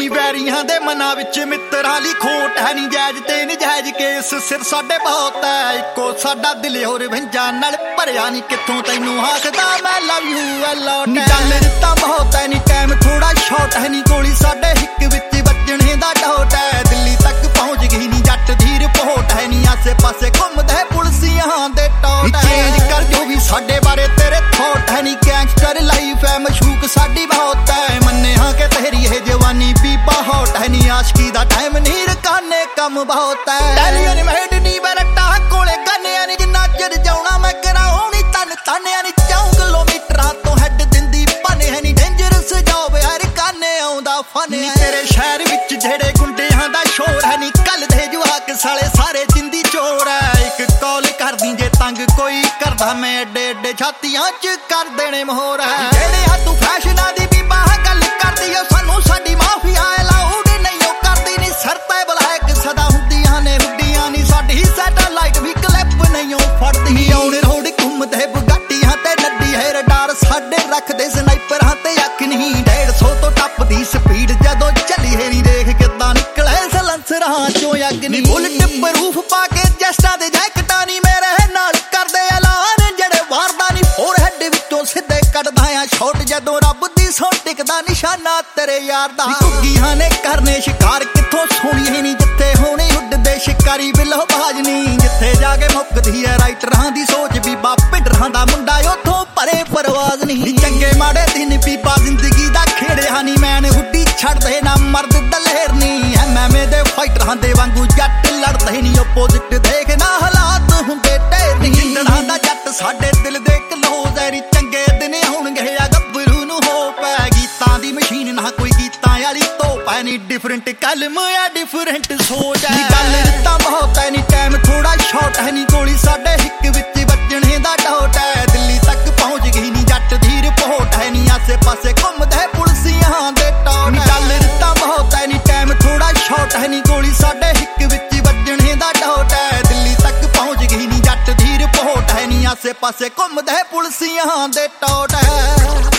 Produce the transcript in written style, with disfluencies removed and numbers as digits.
ਨੀ ਵੈਰੀਆਂ ਦੇ ਮਨਾਂ ਵਿੱਚ ਮਿੱਤਰਾਂ ਲਈ ਖੋਟ ਹੈ ਨੀ ਜਾਇਜ਼ ਤੇ ਨਜਾਇਜ਼ ਕੇਸ ਸਿਰ ਸਾਡੇ ਬਹੁਤ ਹੈ ਇੱਕੋ ਸਾਡਾ ਦਿਲ ਹੋਰ ਵੰਜਾਂ ਨਾਲ ਭਰਿਆ ਨੀ ਕਿੱਥੋਂ ਤੈਨੂੰ ਆਖਦਾ ਮੈਂ ਲਵ ਯੂ ਐ ਲੋਟ ਨੀ ਗੱਲ ਦਿੱਤਾ ਬਹੁਤ ਹੈ ਨੀ ਟਾਈਮ ਥੋੜਾ ਸ਼ਾਰਟ ਹੈ ਨੀ ਗੋਲੀ ਸਾਡੇ ਹਿੱਕ ਵਿੱਚ ਵੱਜਣੇ ਦਾ ਡਾਊਟ ਹੈ ਦਿੱਲੀ ਤੱਕ ਪਹੁੰਚ ਗਈ ਨੀ ਜੱਟ ਦੀ ਰਿਪੋਰਟ ਹੈ ਨੀ ਆਸੇ ਪਾਸੇ ਘੁੰਮਦੇ ਪੁਲਸੀਆਂ ਦੇ ਟੌਟ ਚੇਂਜ ਕਰ ਜੋ ਵੀ ਸਾਡੇ ਬਾਰੇ ਤੇਰੇ ਥੋਟ ਹੈ ਨੀ ਗੈਂਗਸਟਰ ਲਾਈਫ ਹੈ ਮਸ਼ੂਕ ਸਾਡੀ ਬਹੁਤ ਹੈ ਮੰਨੇ ਹਾਂ ਕਿ ਤੇਰੀ ਇਹ ਜਵਾਨੀ ਵੀ ਬਹੁਤ ਹੈ ਨੀ ਆਸ਼ਕੀ ਦਾ ਟਾਈਮ ਨੀ ਰਕਾਨੇ ਕੰਮ ਬਹੁਤ ਹੈ ਟੈਲੀਅਨ ਮੈਡ ਨੀ ਬਰਟਾ ਕੋਲੇ ਗੰਨਿਆਂ ਨੀ ਜਿੰਨਾ ਚਿਰ ਜਾਉਣਾ ਮੈਂ ਕਰਾਉਣੀ ਤਨ ਤਾਨਿਆਂ ਨੀ 4 ਕਿਲੋਮੀਟਰਾਂ ਤੋਂ ਹੈਡ ਦਿੰਦੀ ਭੰਨੇ ਹੈ ਨੀ ਡੇਂਜਰਸ ਜੌਬ ਹਰ ਕਾਨੇ ਆਉਂਦਾ ਫਨ ਨੀ ਤੇਰੇ ਸ਼ਹਿਰ ਵਿੱਚ ਜਿਹੜੇ ਗੁੰਡਿਆਂ ਦਾ ਸ਼ੋਰ ਹੈ ਨੀ ਕੱਲ ਦੇ ਜਵਾਕ ਸਾਲੇ ਸਾਰੇ ਜਿੰਦੀ ਚੋਰ ਹੈ ਇੱਕ ਕਾਲ ਕਰਦੀ ਜੇ ਤੰਗ ਕੋਈ ਕਰਦਾ ਮੈਂ ਏਡੇ ਏਡੇ ਛਾਤੀਆਂ ਚ ਕਰ ਦੇਣੇ ਮੋਹਰ ਹੈ ਜਿਹੜੇ ਹੱਥੋਂ ਫੈਸ਼ਨਾਂ ਦੀ ਵੀ ਬਾਹ ਗੱਲ ਕਰਦੀ ਓ ਸਾਨੂੰ ਸਾਡੀ ਮਾਫੀਆ ਅਲਾਉਡ ਨਹੀਂ ਓ ਕਰਦੀ ਨੀ ਸਰ ਤੇ ਬਲੈਕ ਸਦਾ ਹੁੰਦੀਆਂ ਨੇ ਹੁੱਡੀਆਂ ਨੀ ਸਾਡੀ ਸੈਟੇਲਾਈਟ ਵੀ ਕਲਿੱਪ ਨਹੀਂ ਓ ਫੜਦੀ ਆਉਣ ਰੋਡ ਘੁੰਮਦੇ ਬੁਗਾਟੀਆਂ ਤੇ ਲੱਡੀ ਹੈ ਰਡਾਰ ਸਾਡੇ ਰੱਖਦੇ ਸਨਾਈਪਰਾਂ ਤੇ ਅੱਖ ਨਹੀਂ 150 ਤੋਂ ਟੱਪਦੀ ਸਪੀਡ ਜਦੋਂ ਚੱਲੀ ਹੈ ਨੀ ਦੇਖ ਕਿੱਦਾਂ ਨਿਕਲੇ ਸਲੰਸਰਾਂ ਚੋਂ ਅੱਗ ਨੀ ਬੁਲਟ ਪ੍ਰੂਫ ਪਾ ਕੇ ਜਸਟਾਂ ਦੇ ਜੈਕਟਾਂ ਨੀ ਮੇਰੇ ਨਾਲ ਕਰਦੇ ਐਲਾਨ ਜਿਹੜੇ ਵਾਰਦਾ ਨੀ ਹੋਰ ਹੈਡ ਵਿੱਚੋਂ ਸਿੱਧੇ ਕੱਢਦਾ ਆ ਸ਼ਾਟ ਜਦੋਂ ਰੱਬ ਦੀ ਸੌ ਟਿਕਦਾ ਨਿਸ਼ਾਨਾ ਤੇਰੇ ਯਾਰ ਦਾ ਘੁੱਗੀਆਂ ਨੇ ਕਰਨੇ ਸ਼ਿਕਾਰ ਕਿੱਥੋਂ ਸੋਹਣੀ ਨੀ ਜਿੱਥੇ ਹੋਣੀ ਉੱਡਦੇ ਸ਼ਿਕਾਰੀ ਬਿੱਲੋ ਬਾਜ ਨੀ ਜਿੱਥੇ ਜਾ ਕੇ ਮੁੱਕਦੀ ਐ ਰਾਈਟਰਾਂ ਦੀ ਸੋਚ ਬੀਬਾ ਪਿੰਡਰਾਂ ਦਾ ਮੁੰਡਾ ਉੱਥੋਂ ਪਰੇ ਪਰਵਾਜ਼ ਨਹੀਂ ਚੰਗੇ ਮਾੜੇ ਦਿਨ ਬੀਬਾ ਜ਼ਿੰਦਗੀ ਦਾ ਖੇੜਿਆ ਨੀ ਮੈਨ ਹੁੱਡੀ ਛੱਡਦੇ ਨਾ ਮਰਦ ਦਲੇਰ ਨੀ ਐਮਐਮਏ ਦੇ ਫਾਈਟਰਾਂ ਦੇ ਵਾਂਗੂ ਜੱਟ ਲੜਦੇ ਨੀ ਓਪੋਜ਼ਿਟ ਦੇਖ ਨਾ ਹਾਲਾਤ ਹੁੰਦੇ ਢੇਰ ਨੀ ਜਿੰਦੜਾਂ ਦਾ ਜੱਟ ਸਾਡੇ ਦਿਲ ਦੇ ਕਲੋਜ਼ ਐ ਰੀ ਚੰਗੇ ਦਿਨ ਹੋਣਗੇ ਆ ਗੱਭਰੂ ਨੂੰ ਹੋ ਪੈ ਗੀਤਾਂ ਦੀ ਮਸ਼ੀਨ ਨਾ ਕੋਈ ਗੀਤਾਂ ਵਾਲੀ ਧੋਪ ਐ ਨੀ ਡਿਫਰੈਂਟ ਕਲਮ ਐ ਡਿਫਰੈਂਟ ਸੋਚ ਐ ਗੱਲ ਦਿੱਤਾ ਬਹੁਤ ਐ ਨੀ ਟਾਈਮ ਥੋੜਾ ਸ਼ਾਰਟ ਹੈ ਨੀ ਗੋਲੀ ਸਾਡੇ ਹਿੱਕ ਵਿੱਚ ਵੱਜਣੇ ਦਾ ਡਾਊਟ ਐ ਦਿੱਲੀ ਤੱਕ ਪਹੁੰਚ ਗਈ ਨੀ ਜੱਟ ਦੀ ਰਿਪੋਰਟ ਹੈ ਨੀ ਆਸੇ ਪਾਸੇ ਘੁੰਮਦੇ ਪੁਲਸੀਆਂ ਦੇ ਟੌਟ ਗੱਲ ਦਿੱਤਾ ਬਹੁਤ ਐ ਨੀ ਟਾਈਮ ਥੋੜਾ ਸ਼ਾਰਟ ਹੈ ਨੀ ਗੋਲੀ ਸਾਡੇ ਹਿੱਕ ਵਿੱਚ ਵੱਜਣੇ ਦਾ ਡਾਊਟ ਐ ਦਿੱਲੀ ਤੱਕ ਪਹੁੰਚ ਗਈ ਨੀ ਜੱਟ ਦੀ ਰਿਪੋਰਟ ਹੈ ਨੀ ਆਸੇ ਪਾਸੇ ਘੁੰਮਦੇ ਪੁਲਸੀਆਂ ਦੇ ਟੌਟ ਐ